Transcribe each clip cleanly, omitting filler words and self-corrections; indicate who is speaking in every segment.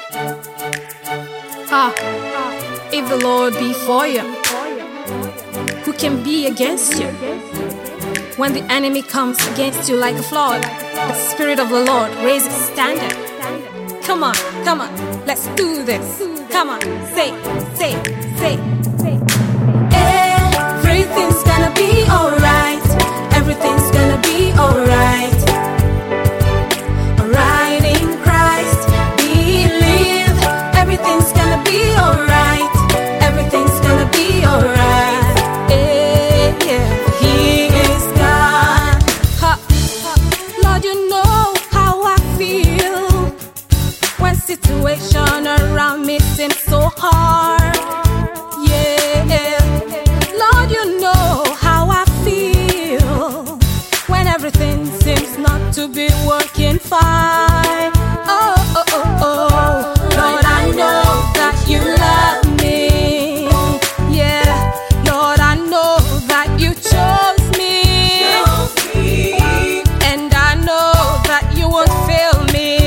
Speaker 1: If the Lord be for you, who can be against you? When the enemy comes against you like a flood, the Spirit of the Lord raises a standard. Come on, let's do this. Come on, say.
Speaker 2: Everything's gonna be alright. Everything's gonna be alright. Alright in Christ, believe. Everything's gonna be alright. Everything's gonna be alright. Yeah, He is God.
Speaker 1: Lord, you know how I feel when situation around me seems so hard. Yeah, Lord, you know how I feel when everything seems not to be working fine. Oh, Lord, I know that you love me. Yeah, Lord, I know that you chose me, and I know that you won't fail me.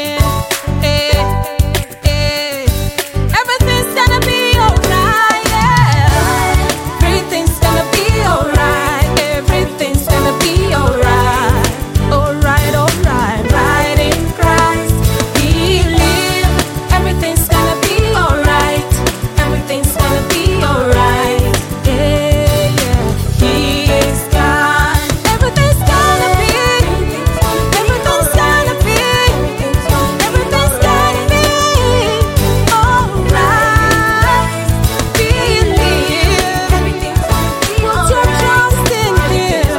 Speaker 1: Everything's gonna be alright. Yeah. Everything's gonna be alright. Everything's gonna be alright. Alright. Right in Christ, believe. Everything's gonna be alright. Everything's gonna be alright. Yeah. He is God. Everything's gonna be. Everything's gonna be. Everything's gonna be alright. Believe. Put your trust in Him.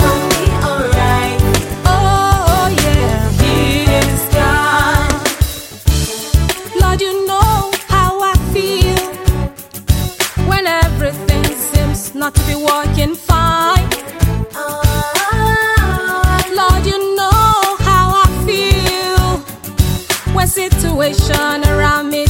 Speaker 1: Oh yeah, He is God. Lord, you know how I feel when everything seems not to be working fine. Lord, you know how I feel when situation around me